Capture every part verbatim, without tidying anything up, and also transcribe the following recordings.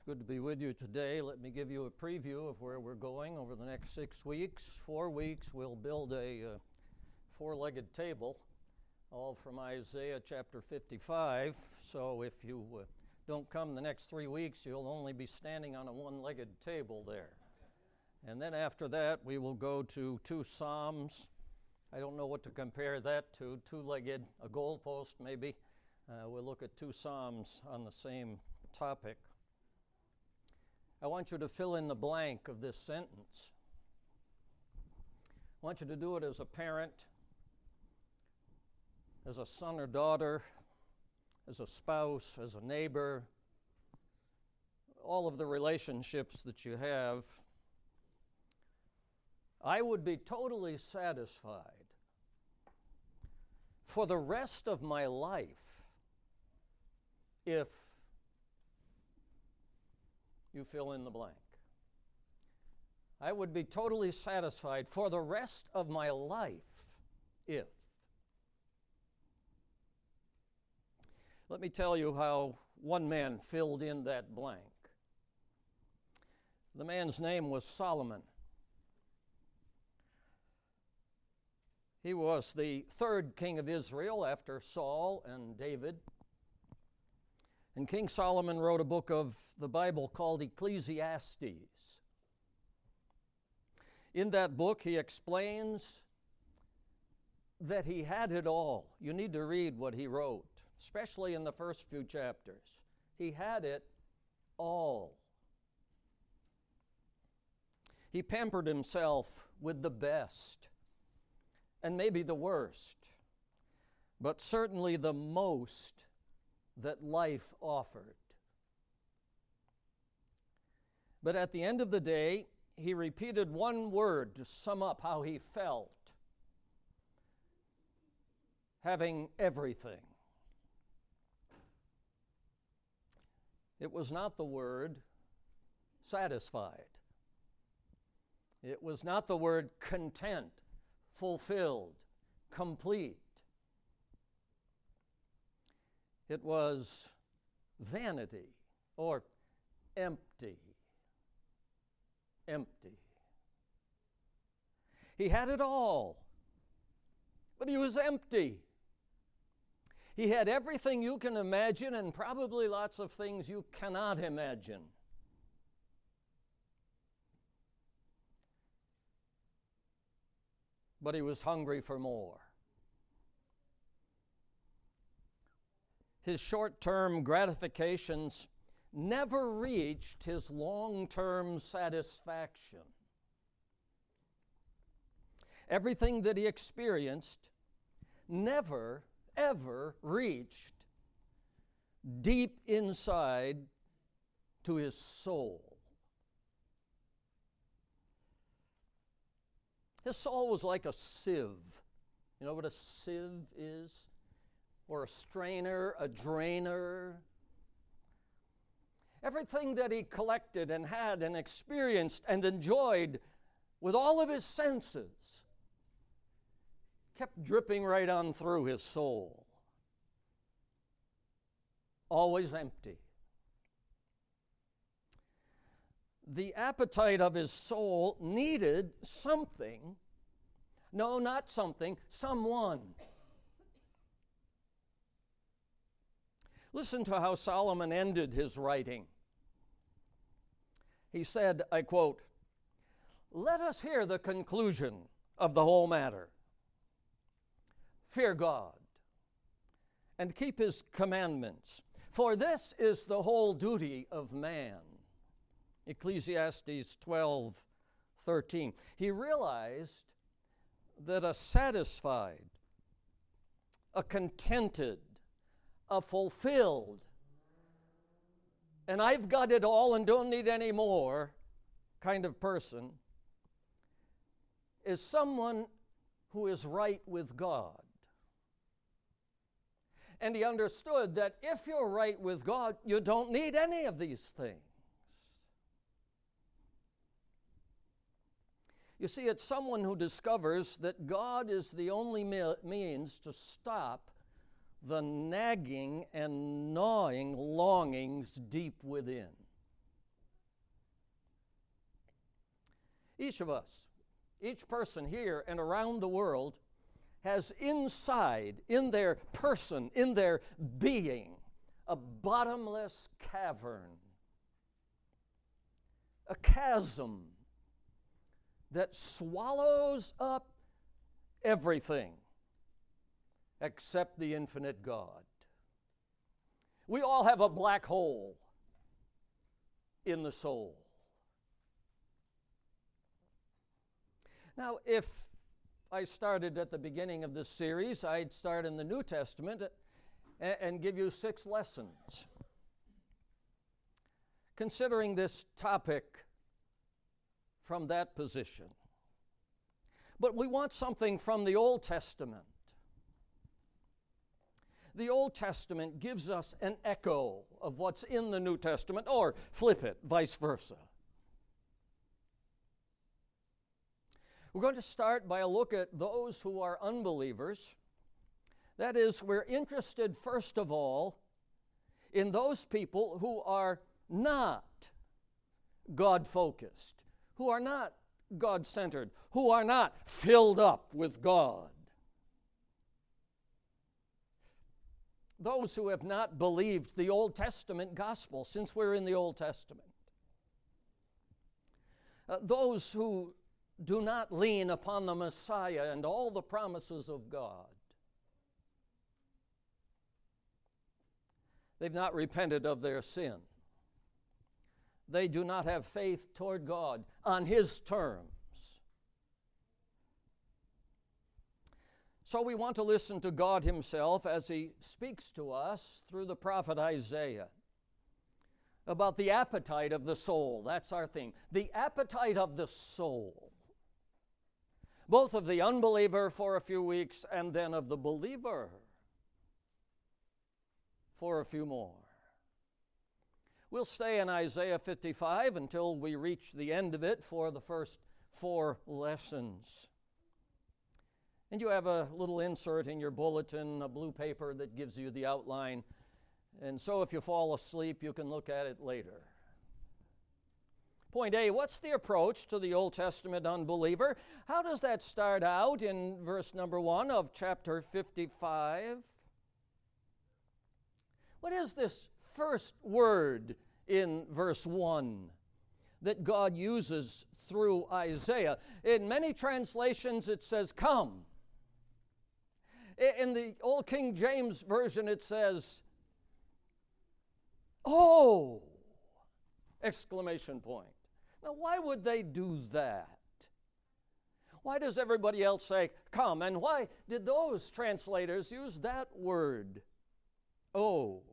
Good to be with you today. Let me give you a preview of where we're going over the next six weeks. Four weeks, we'll build a uh, four-legged table, all from Isaiah chapter fifty-five. So if you uh, don't come the next three weeks, you'll only be standing on a one-legged table there. And then after that, we will go to two Psalms. I don't know what to compare that to, two-legged, a goalpost maybe. Uh, we'll look at two Psalms on the same topic. I want you to fill in the blank of this sentence. I want you to do it as a parent, as a son or daughter, as a spouse, as a neighbor, all of the relationships that you have. I would be totally satisfied for the rest of my life if you fill in the blank. I would be totally satisfied for the rest of my life if. Let me tell you how one man filled in that blank. The man's name was Solomon. He was the third king of Israel after Saul and David. And King Solomon wrote a book of the Bible called Ecclesiastes. In that book, he explains that he had it all. You need to read what he wrote, especially in the first few chapters. He had it all. He pampered himself with the best, and maybe the worst, but certainly the most that life offered. But at the end of the day, he repeated one word to sum up how he felt, having everything. It was not the word satisfied. It was not the word content, fulfilled, complete. It was vanity or empty. Empty. He had it all, but he was empty. He had everything you can imagine and probably lots of things you cannot imagine. But he was hungry for more. His short-term gratifications never reached his long-term satisfaction. Everything that he experienced never, ever reached deep inside to his soul. His soul was like a sieve. You know what a sieve is? Or a strainer, a drainer. Everything that he collected and had and experienced and enjoyed with all of his senses kept dripping right on through his soul. Always empty. The appetite of his soul needed something. No, not something, someone. Listen to how Solomon ended his writing. He said, I quote, "Let us hear the conclusion of the whole matter. Fear God and keep his commandments, for this is the whole duty of man." Ecclesiastes twelve thirteen. He realized that a satisfied, a contented, a fulfilled, and I've got it all and don't need any more kind of person is someone who is right with God. And he understood that if you're right with God, you don't need any of these things. You see, it's someone who discovers that God is the only me- means to stop the nagging and gnawing longings deep within. Each of us, each person here and around the world has inside, in their person, in their being, a bottomless cavern, a chasm that swallows up everything except the infinite God. We all have a black hole in the soul. Now, if I started at the beginning of this series, I'd start in the New Testament and give you six lessons considering this topic from that position. But we want something from the Old Testament. The Old Testament gives us an echo of what's in the New Testament, or flip it, vice versa. We're going to start by a look at those who are unbelievers. That is, we're interested, first of all, in those people who are not God-focused, who are not God-centered, who are not filled up with God. Those who have not believed the Old Testament gospel, since we're in the Old Testament. Uh, those who do not lean upon the Messiah and all the promises of God. They've not repented of their sin. They do not have faith toward God on His terms. So we want to listen to God Himself as He speaks to us through the prophet Isaiah about the appetite of the soul. That's our theme. The appetite of the soul. Both of the unbeliever for a few weeks and then of the believer for a few more. We'll stay in Isaiah fifty-five until we reach the end of it for the first four lessons. And you have a little insert in your bulletin, a blue paper that gives you the outline. And so if you fall asleep, you can look at it later. Point A, what's the approach to the Old Testament unbeliever? How does that start out in verse number one of chapter fifty-five? What is this first word in verse one that God uses through Isaiah? In many translations it says, come. In the Old King James Version it says, oh! Exclamation point. Now, why would they do that? Why does everybody else say, come? And why did those translators use that word, oh?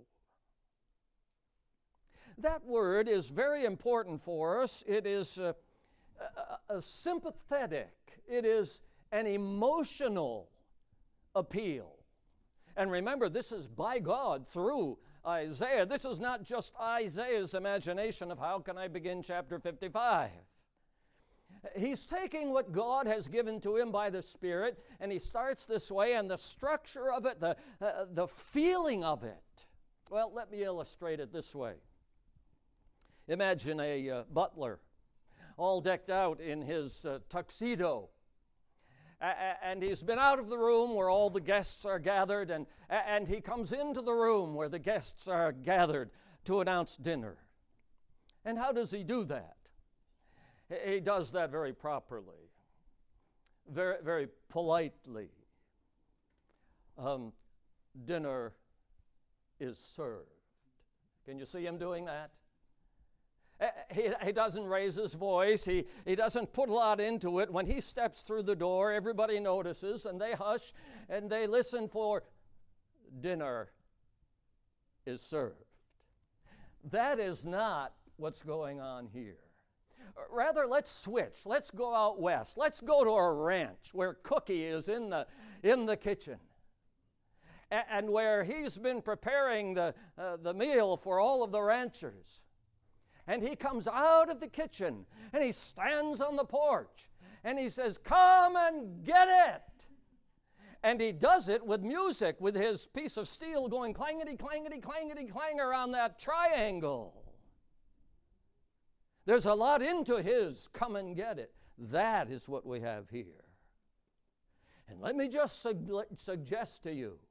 That word is very important for us. It is a, a, a sympathetic, it is an emotional appeal. And remember, this is by God through Isaiah. This is not just Isaiah's imagination of how can I begin chapter fifty-five. He's taking what God has given to him by the Spirit, and he starts this way, and the structure of it, the, uh, the feeling of it. Well, let me illustrate it this way. Imagine a uh, butler all decked out in his uh, tuxedo. A- and he's been out of the room where all the guests are gathered, and, and he comes into the room where the guests are gathered to announce dinner. And how does he do that? He does that very properly, very, very politely. Um, dinner is served. Can you see him doing that? He, he doesn't raise his voice. He, he doesn't put a lot into it. When he steps through the door, everybody notices, and they hush, and they listen for dinner is served. That is not what's going on here. Rather, let's switch. Let's go out west. Let's go to a ranch where Cookie is in the, in the kitchen, and, and where he's been preparing the, uh, the meal for all of the ranchers. And he comes out of the kitchen, and he stands on the porch, and he says, come and get it. And he does it with music, with his piece of steel going clangety, clangety, clangety, clang around that triangle. There's a lot into his come and get it. That is what we have here. And let me just su- suggest to you,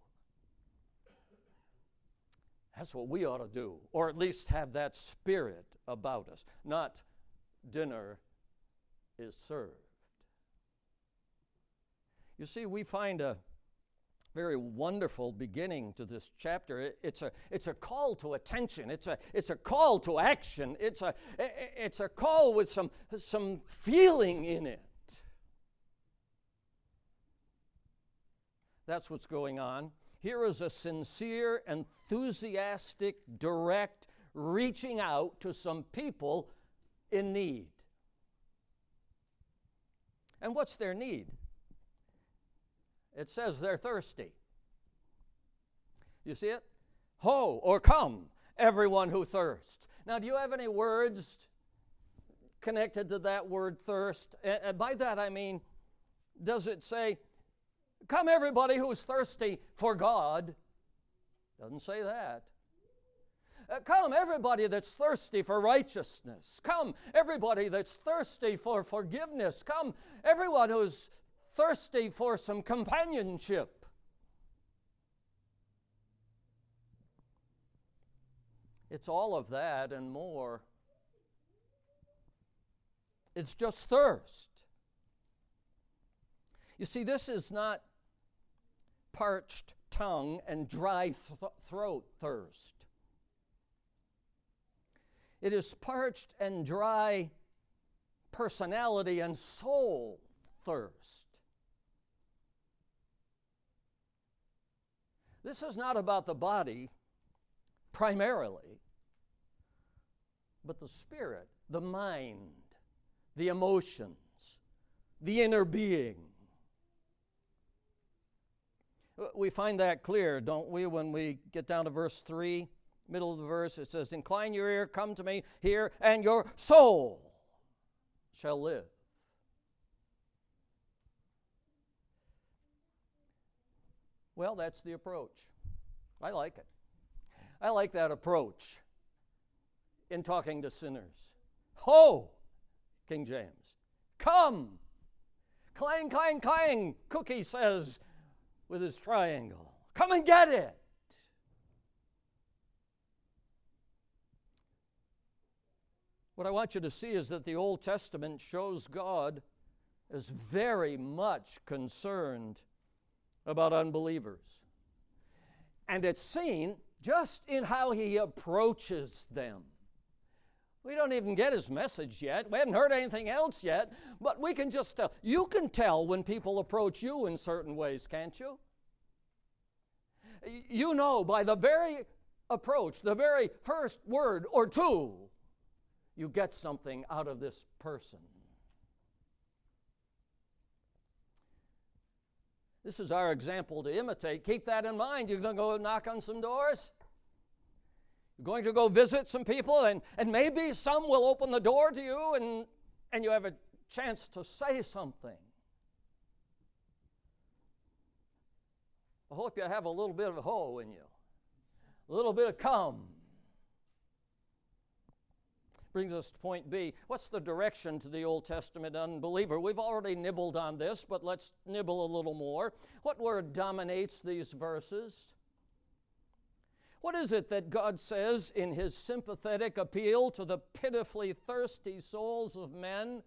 that's what we ought to do, or at least have that spirit about us, not dinner is served. You see, we find a very wonderful beginning to this chapter. It, it's a it's a call to attention. It's a it's a call to action. It's a it's a call with some some feeling in it. That's what's going on. Here is a sincere, enthusiastic, direct reaching out to some people in need. And what's their need? It says they're thirsty. You see it? Ho, or come, everyone who thirsts. Now, do you have any words connected to that word thirst? And by that I mean, does it say, come everybody who's thirsty for God? Doesn't say that. Uh, come everybody that's thirsty for righteousness. Come everybody that's thirsty for forgiveness. Come everyone who's thirsty for some companionship. It's all of that and more. It's just thirst. You see, this is not parched tongue and dry th- throat thirst. It is parched and dry personality and soul thirst. This is not about the body primarily, but the spirit, the mind, the emotions, the inner being. We find that clear, don't we, when we get down to verse three, middle of the verse. It says, incline your ear, come to me, hear, and your soul shall live. Well, that's the approach. I like it. I like that approach in talking to sinners. Ho, King James, come. Clang, clang, clang, Cookie says with his triangle. Come and get it. What I want you to see is that the Old Testament shows God as very much concerned about unbelievers. And it's seen just in how he approaches them. We don't even get his message yet. We haven't heard anything else yet, but we can just tell. You can tell when people approach you in certain ways, can't you? You know by the very approach, the very first word or two, you get something out of this person. This is our example to imitate. Keep that in mind. You're going to go knock on some doors. You're going to go visit some people, and, and maybe some will open the door to you, and, and you have a chance to say something. I hope you have a little bit of ho in you, a little bit of come. Brings us to point B. What's the direction to the Old Testament unbeliever? We've already nibbled on this, but let's nibble a little more. What word dominates these verses? What is it that God says in his sympathetic appeal to the pitifully thirsty souls of men?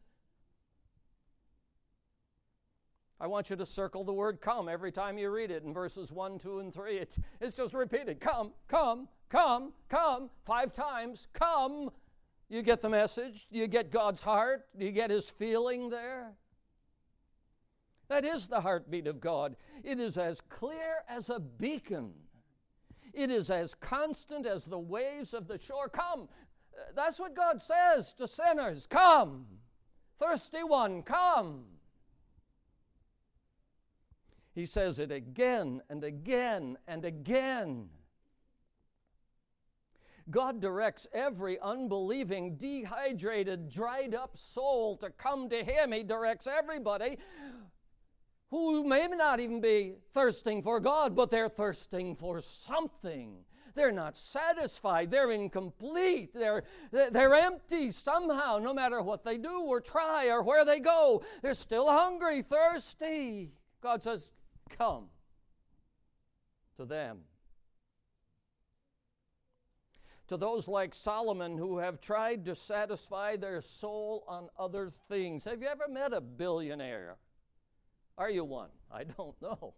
I want you to circle the word come every time you read it in verses one, two, and three. It's, it's just repeated. Come, come, come, come, five times. Come. You get the message? Do you get God's heart? Do you get his feeling there? That is the heartbeat of God. It is as clear as a beacon. It is as constant as the waves of the shore. Come. That's what God says to sinners. Come. Thirsty one, come. He says it again and again and again. God directs every unbelieving, dehydrated, dried up soul to come to him. He directs everybody who may not even be thirsting for God, but they're thirsting for something. They're not satisfied. They're incomplete. They're, they're empty somehow, no matter what they do or try or where they go. They're still hungry, thirsty. God says, come to them. To those like Solomon who have tried to satisfy their soul on other things. Have you ever met a billionaire? Are you one? I don't know.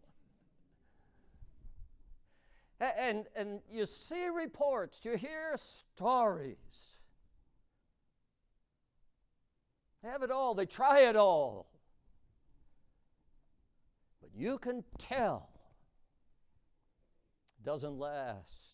And, and you see reports, you hear stories. They have it all, they try it all. But you can tell it doesn't last.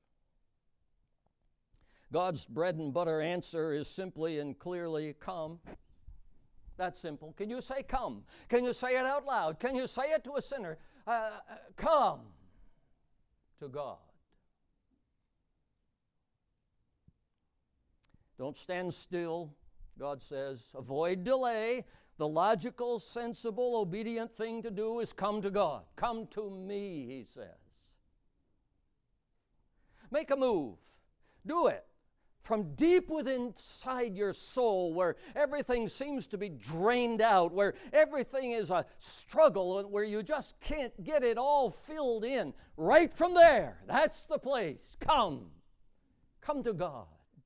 God's bread and butter answer is simply and clearly, come. That's simple. Can you say come? Can you say it out loud? Can you say it to a sinner? Uh, come to God. Don't stand still, God says. Avoid delay. The logical, sensible, obedient thing to do is come to God. Come to me, he says. Make a move. Do it. From deep within inside your soul, where everything seems to be drained out, where everything is a struggle, and where you just can't get it all filled in, right from there, that's the place. Come. Come to God.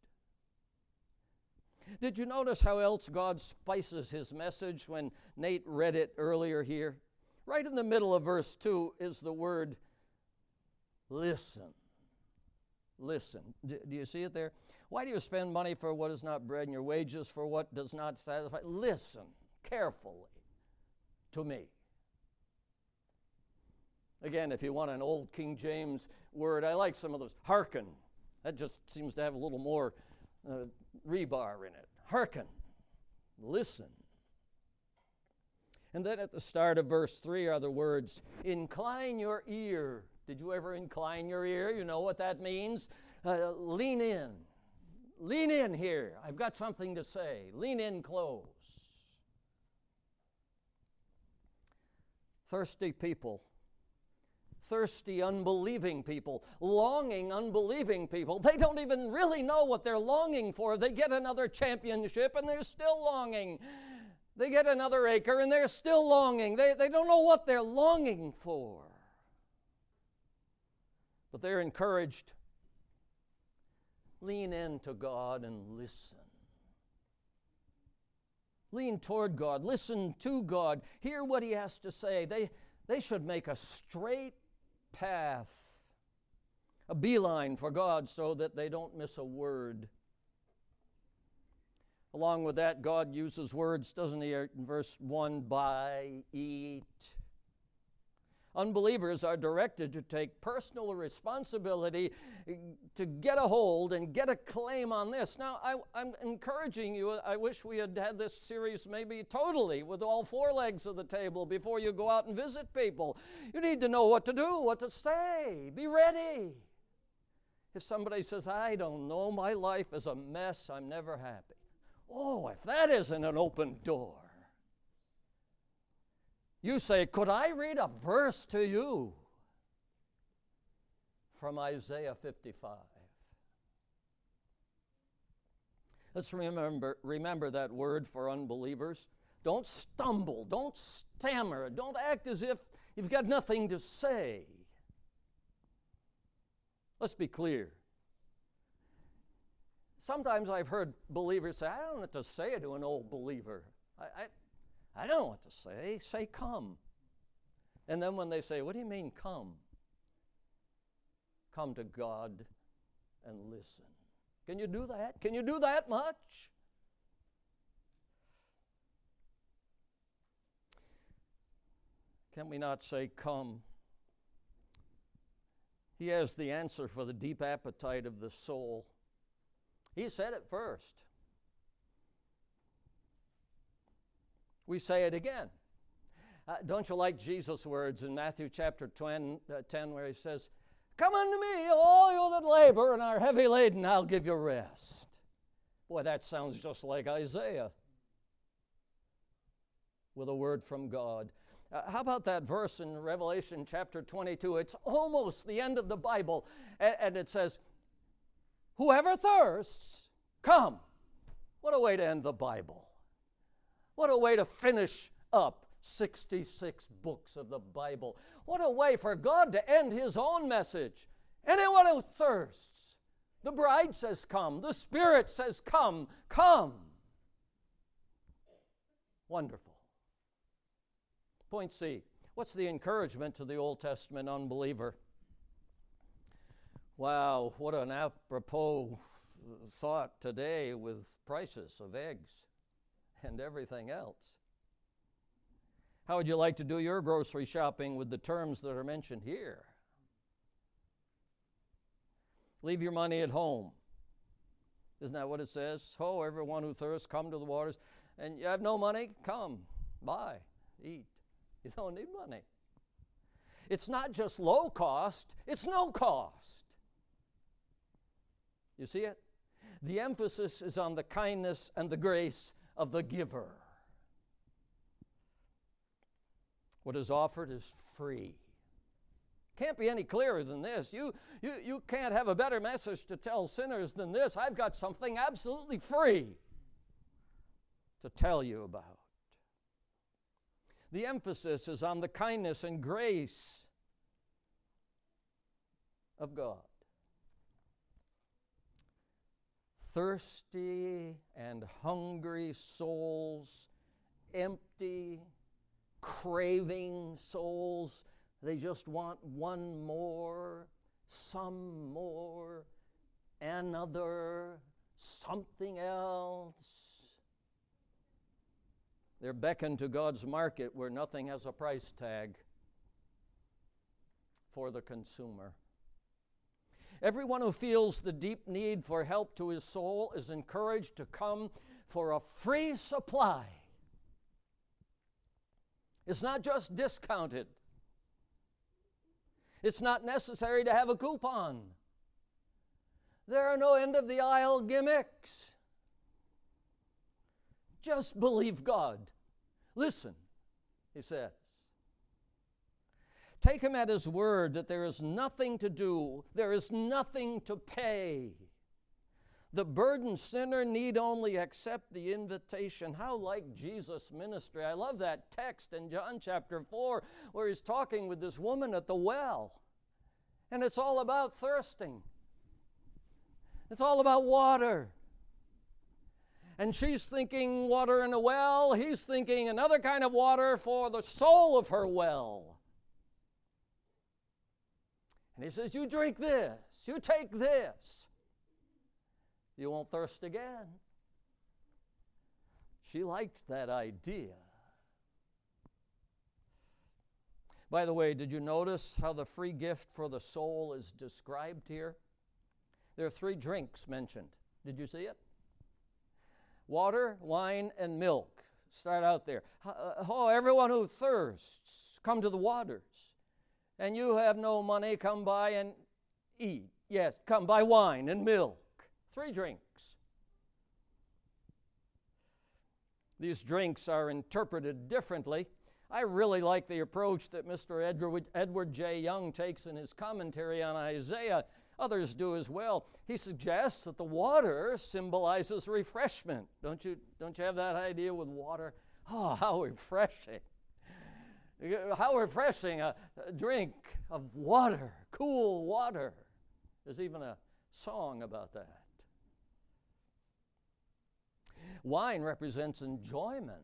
Did you notice how else God spices his message when Nate read it earlier here? Right in the middle of verse two is the word listen. Listen. Do, do you see it there? Why do you spend money for what is not bread and your wages for what does not satisfy? Listen carefully to me. Again, if you want an old King James word, I like some of those. Hearken. That just seems to have a little more uh, rebar in it. Hearken. Listen. And then at the start of verse three are the words, incline your ear. Did you ever incline your ear? You know what that means? Uh, lean in. Lean in here. I've got something to say. Lean in close. Thirsty people. Thirsty, unbelieving people. Longing, unbelieving people. They don't even really know what they're longing for. They get another championship and they're still longing. They get another acre and they're still longing. They, they don't know what they're longing for. But they're encouraged. Lean into God and listen. Lean toward God. Listen to God. Hear what he has to say. They, they should make a straight path, a beeline for God so that they don't miss a word. Along with that, God uses words, doesn't he, in verse one, buy, eat. Unbelievers are directed to take personal responsibility to get a hold and get a claim on this. Now, I, I'm encouraging you, I wish we had had this series maybe totally with all four legs of the table before you go out and visit people. You need to know what to do, what to say. Be ready. If somebody says, I don't know, my life is a mess, I'm never happy. Oh, if that isn't an open door. You say, could I read a verse to you from Isaiah fifty-five? Let's remember, remember that word for unbelievers. Don't stumble, don't stammer, don't act as if you've got nothing to say. Let's be clear. Sometimes I've heard believers say, I don't know what to say to an old believer. I, I I don't know what to say. Say, come. And then when they say, what do you mean, come? Come to God and listen. Can you do that? Can you do that much? Can we not say, come? He has the answer for the deep appetite of the soul. He said it first. We say it again. Uh, don't you like Jesus' words in Matthew chapter ten, uh, ten where he says, come unto me, all you that labor and are heavy laden, I'll give you rest. Boy, that sounds just like Isaiah with a word from God. Uh, how about that verse in Revelation chapter twenty-two? It's almost the end of the Bible, and, and it says, whoever thirsts, come. What a way to end the Bible. What a way to finish up sixty-six books of the Bible. What a way for God to end his own message. Anyone who thirsts, the bride says come, the Spirit says come, come. Wonderful. Point C, what's the encouragement to the Old Testament unbeliever? Wow, what an apropos thought today with prices of eggs and everything else. How would you like to do your grocery shopping with the terms that are mentioned here? Leave your money at home. Isn't that what it says? Ho, everyone who thirsts, come to the waters. And you have no money? Come, buy, eat. You don't need money. It's not just low cost, it's no cost. You see it? The emphasis is on the kindness and the grace of the giver. What is offered is free. Can't be any clearer than this. You, you, you can't have a better message to tell sinners than this. I've got something absolutely free to tell you about. The emphasis is on the kindness and grace of God. Thirsty and hungry souls, empty, craving souls, they just want one more, some more, another, something else. They're beckoned to God's market where nothing has a price tag for the consumer. Everyone who feels the deep need for help to his soul is encouraged to come for a free supply. It's not just discounted. It's not necessary to have a coupon. There are no end-of-the-aisle gimmicks. Just believe God. Listen, he says. Take him at his word that there is nothing to do, there is nothing to pay. The burdened sinner need only accept the invitation. How like Jesus' ministry. I love that text in John chapter four where he's talking with this woman at the well. And it's all about thirsting. It's all about water. And she's thinking water in a well. He's thinking another kind of water for the soul of her well. And he says, you drink this. You take this. You won't thirst again. She liked that idea. By the way, did you notice how the free gift for the soul is described here? There are three drinks mentioned. Did you see it? Water, wine, and milk. Start out there. Oh, everyone who thirsts, come to the waters. And you have no money, come by and eat. Yes, come buy wine and milk. Three drinks. These drinks are interpreted differently. I really like the approach that Mister Edward, Edward J. Young takes in his commentary on Isaiah. Others do as well. He suggests that the water symbolizes refreshment. Don't you, don't you have that idea with water? Oh, how refreshing. How refreshing a, a drink of water, cool water. There's even a song about that. Wine represents enjoyment.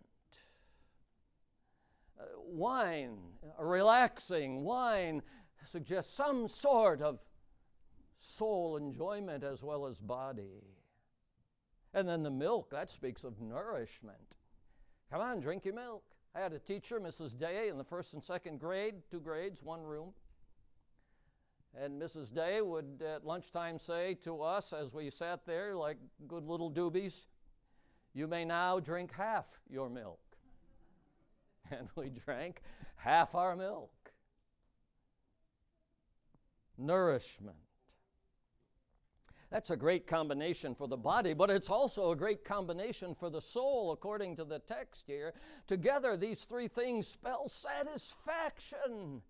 Uh, wine, relaxing, wine suggests some sort of soul enjoyment as well as body. And then the milk, that speaks of nourishment. Come on, drink your milk. I had a teacher, Missus Day, in the first and second grade, two grades, one room. And Missus Day would at lunchtime say to us as we sat there like good little doobies, you may now drink half your milk. And we drank half our milk. Nourishment. That's a great combination for the body, but it's also a great combination for the soul, according to the text here. Together, these three things spell satisfaction.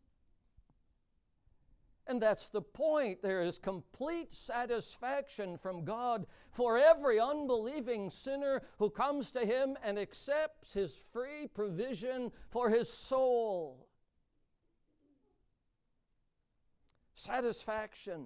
And that's the point. There is complete satisfaction from God for every unbelieving sinner who comes to Him and accepts His free provision for his soul. Satisfaction.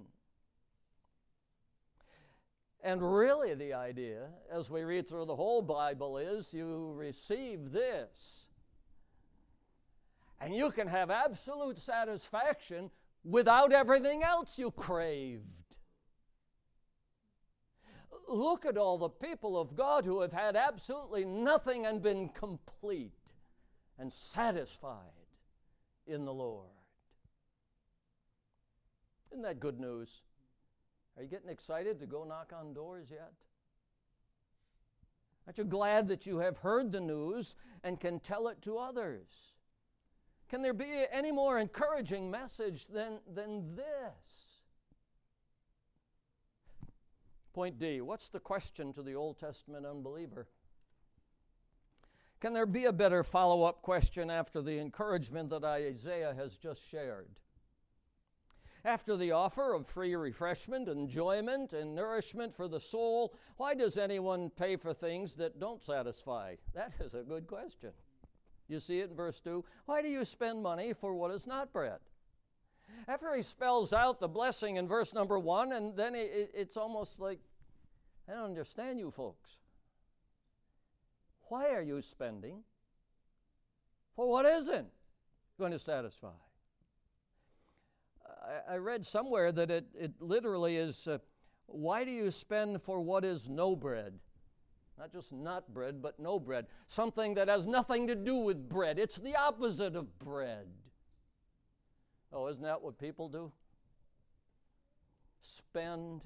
And really the idea, as we read through the whole Bible, is you receive this, and you can have absolute satisfaction without everything else you craved. Look at all the people of God who have had absolutely nothing and been complete and satisfied in the Lord. Isn't that good news? Are you getting excited to go knock on doors yet? Aren't you glad that you have heard the news and can tell it to others? Can there be any more encouraging message than, than this? Point D, what's the question to the Old Testament unbeliever? Can there be a better follow-up question after the encouragement that Isaiah has just shared? After the offer of free refreshment, enjoyment, and nourishment for the soul, why does anyone pay for things that don't satisfy? That is a good question. You see it in verse two. Why do you spend money for what is not bread? After he spells out the blessing in verse number one, and then it, it's almost like, I don't understand you folks. Why are you spending for what isn't going to satisfy? I, I read somewhere that it, it literally is, uh, why do you spend for what is no bread? Not just not bread, but no bread. Something that has nothing to do with bread. It's the opposite of bread. Oh, isn't that what people do? Spend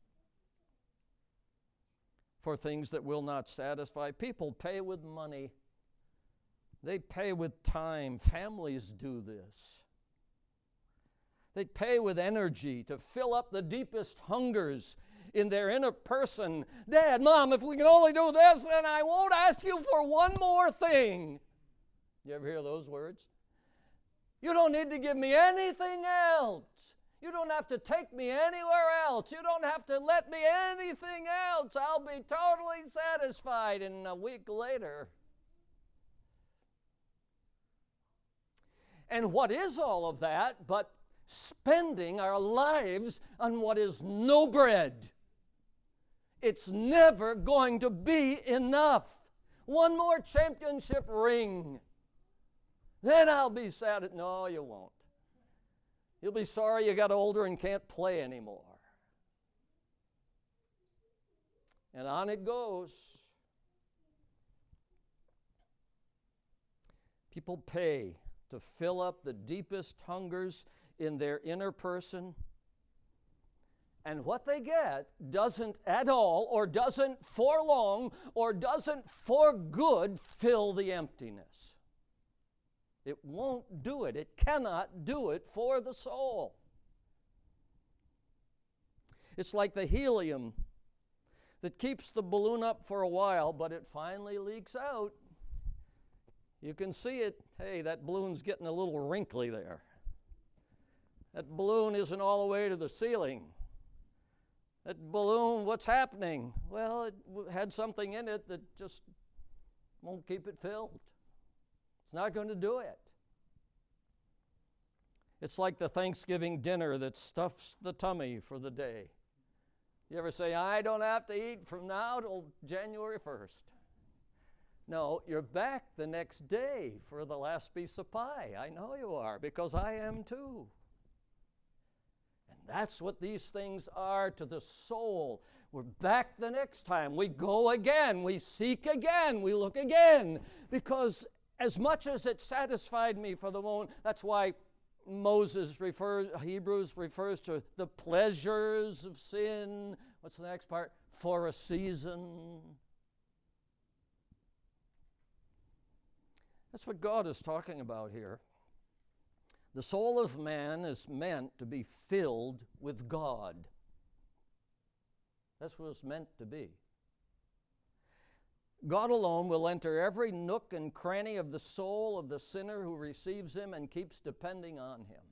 for things that will not satisfy. People pay with money. They pay with time. Families do this. They pay with energy to fill up the deepest hungers in their inner person. Dad, Mom, if we can only do this, then I won't ask you for one more thing. You ever hear those words? You don't need to give me anything else. You don't have to take me anywhere else. You don't have to let me anything else. I'll be totally satisfied. And a week later. And what is all of that but spending our lives on what is no bread? It's never going to be enough. One more championship ring. Then I'll be sad. No, you won't. You'll be sorry you got older and can't play anymore. And on it goes. People pay to fill up the deepest hungers in their inner person. And what they get doesn't at all, or doesn't for long, or doesn't for good fill the emptiness. It won't do it. It cannot do it for the soul. It's like the helium that keeps the balloon up for a while, but it finally leaks out. You can see it. Hey, that balloon's getting a little wrinkly there. That balloon isn't all the way to the ceiling. That balloon, what's happening? Well, it had something in it that just won't keep it filled. It's not going to do it. It's like the Thanksgiving dinner that stuffs the tummy for the day. You ever say, I don't have to eat from now till January first? No, you're back the next day for the last piece of pie. I know you are, because I am too. That's what these things are to the soul. We're back the next time. We go again. We seek again. We look again. Because as much as it satisfied me for the moment, that's why Moses refers, Hebrews refers to the pleasures of sin. What's the next part? For a season. That's what God is talking about here. The soul of man is meant to be filled with God. That's what it's meant to be. God alone will enter every nook and cranny of the soul of the sinner who receives Him and keeps depending on Him.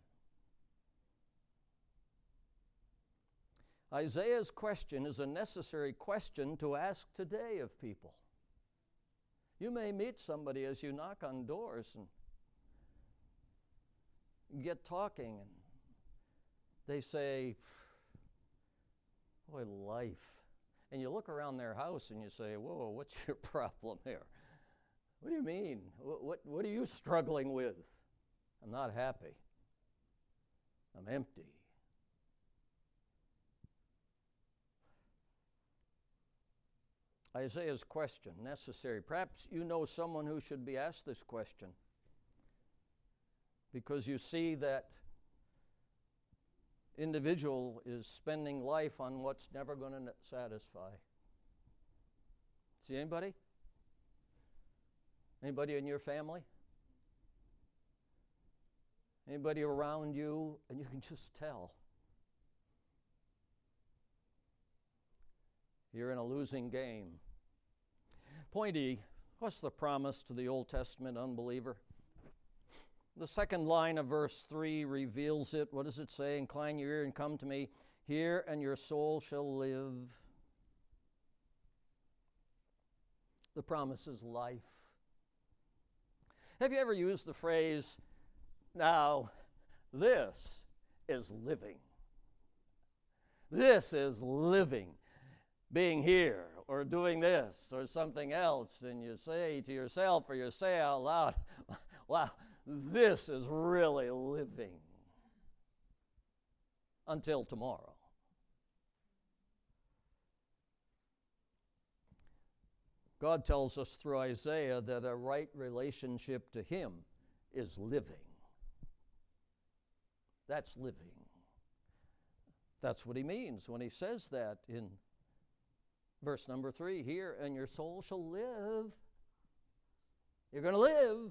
Isaiah's question is a necessary question to ask today of people. You may meet somebody as you knock on doors and get talking, and they say, boy, life. And you look around their house and you say, whoa, what's your problem here? What do you mean? What, what, what are you struggling with? I'm not happy. I'm empty. Isaiah's question, necessary. Perhaps you know someone who should be asked this question, because you see that individual is spending life on what's never going to satisfy. See anybody? Anybody in your family? Anybody around you? And you can just tell. You're in a losing game. Point E, what's the promise to the Old Testament unbeliever? The second line of verse three reveals it. What does it say? Incline your ear and come to me. Hear, and your soul shall live. The promise is life. Have you ever used the phrase, now, this is living? This is living. Being here, or doing this, or something else, and you say to yourself, or you say out loud, wow, this is really living. Until tomorrow. God tells us through Isaiah that a right relationship to Him is living. That's living. That's what He means when He says that in verse number three. Hear, and your soul shall live. You're going to live.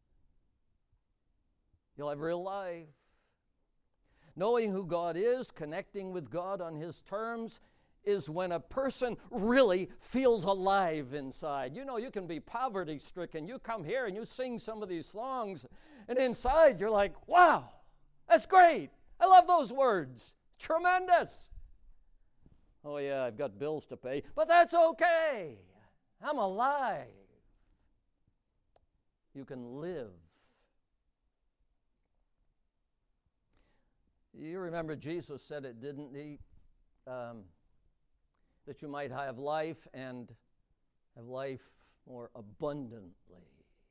You'll have real life. Knowing who God is, connecting with God on His terms, is when a person really feels alive inside. You know, you can be poverty-stricken. You come here and you sing some of these songs, and inside you're like, wow, that's great. I love those words. Tremendous. Oh yeah, I've got bills to pay, but that's okay. I'm alive. You can live. You remember Jesus said it, didn't He? Um, that you might have life and have life more abundantly.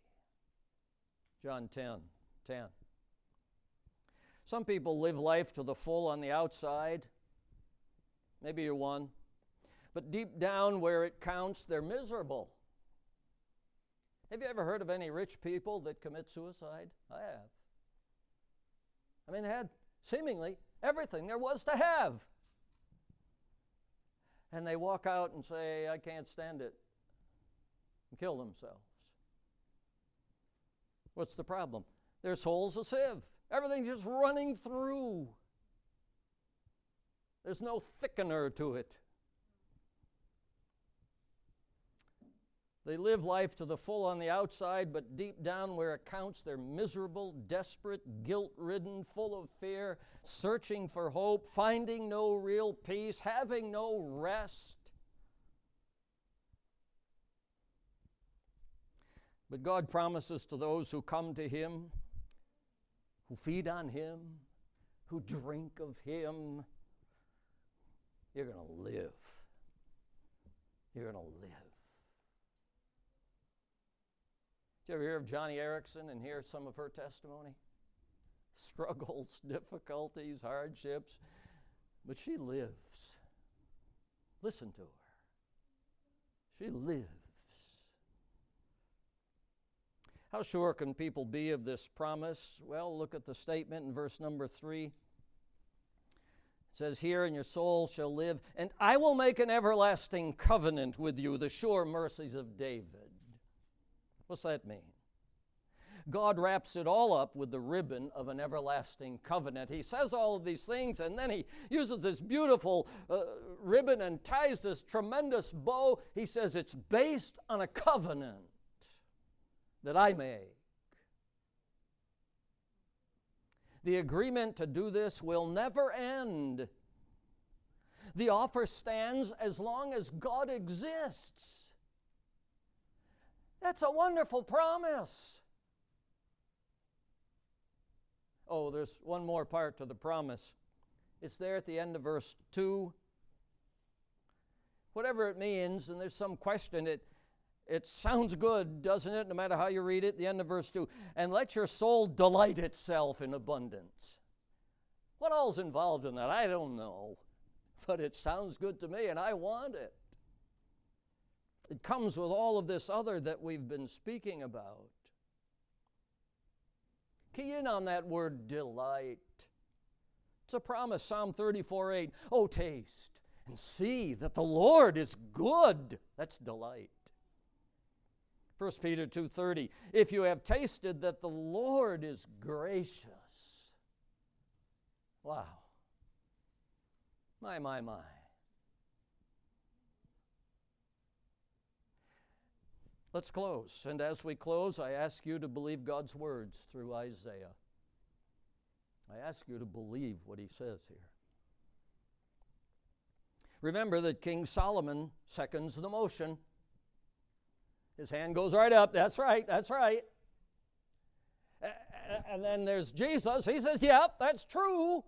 John ten, ten. Some people live life to the full on the outside. Maybe you're one. But deep down where it counts, they're miserable. Have you ever heard of any rich people that commit suicide? I have. I mean, they had seemingly everything there was to have. And they walk out and say, I can't stand it, and kill themselves. What's the problem? Their soul's a sieve. Everything's just running through. There's no thickener to it. They live life to the full on the outside, but deep down where it counts, they're miserable, desperate, guilt-ridden, full of fear, searching for hope, finding no real peace, having no rest. But God promises to those who come to Him, who feed on Him, who drink of Him, you're going to live. You're going to live. Did you ever hear of Johnny Erickson and hear some of her testimony? Struggles, difficulties, hardships, but she lives. Listen to her. She lives. How sure can people be of this promise? Well, look at the statement in verse number three. It says, Here, and your soul shall live, and I will make an everlasting covenant with you, the sure mercies of David. What's that mean? God wraps it all up with the ribbon of an everlasting covenant. He says all of these things, and then he uses this beautiful uh, ribbon and ties this tremendous bow. He says it's based on a covenant that I make. The agreement to do this will never end. The offer stands as long as God exists. That's a wonderful promise. Oh, there's one more part to the promise. It's there at the end of verse two. Whatever it means, and there's some question, it, it sounds good, doesn't it, no matter how you read it, the end of verse two. And let your soul delight itself in abundance. What all's involved in that? I don't know. But it sounds good to me, and I want it. It comes with all of this other that we've been speaking about. Key in on that word delight. It's a promise, Psalm thirty-four eight. Oh, taste and see that the Lord is good. That's delight. First Peter two thirty. If you have tasted that the Lord is gracious. Wow. My, my, my. Let's close. And as we close, I ask you to believe God's words through Isaiah. I ask you to believe what he says here. Remember that King Solomon seconds the motion. His hand goes right up. That's right, that's right. And then there's Jesus. He says, yep, that's true.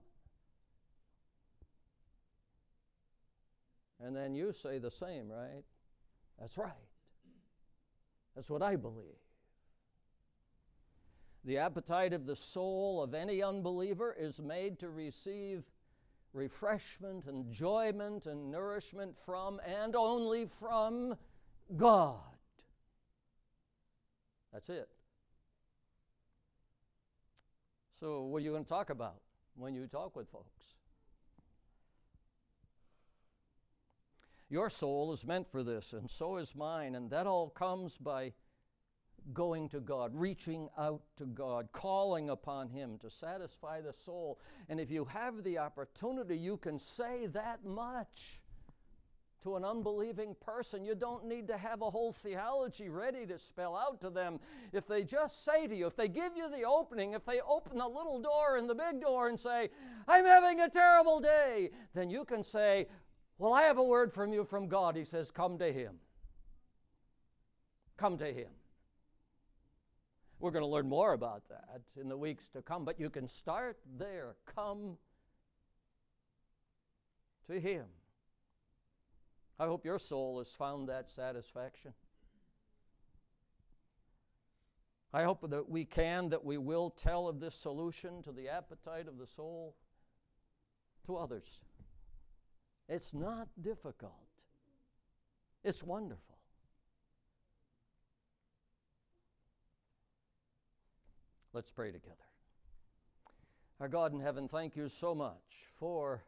And then you say the same, right? That's right. That's what I believe. The appetite of the soul of any unbeliever is made to receive refreshment, enjoyment, and nourishment from and only from God. That's it. So what are you going to talk about when you talk with folks? Your soul is meant for this, and so is mine, and that all comes by going to God, reaching out to God, calling upon him to satisfy the soul. And if you have the opportunity, you can say that much to an unbelieving person. You don't need to have a whole theology ready to spell out to them. If they just say to you, if they give you the opening, if they open the little door and the big door and say, I'm having a terrible day, then you can say, well, I have a word from you from God. He says, come to him. Come to him. We're going to learn more about that in the weeks to come, but you can start there. Come to him. I hope your soul has found that satisfaction. I hope that we can, that we will tell of this solution to the appetite of the soul to others. It's not difficult. It's wonderful. Let's pray together. Our God in heaven, thank you so much for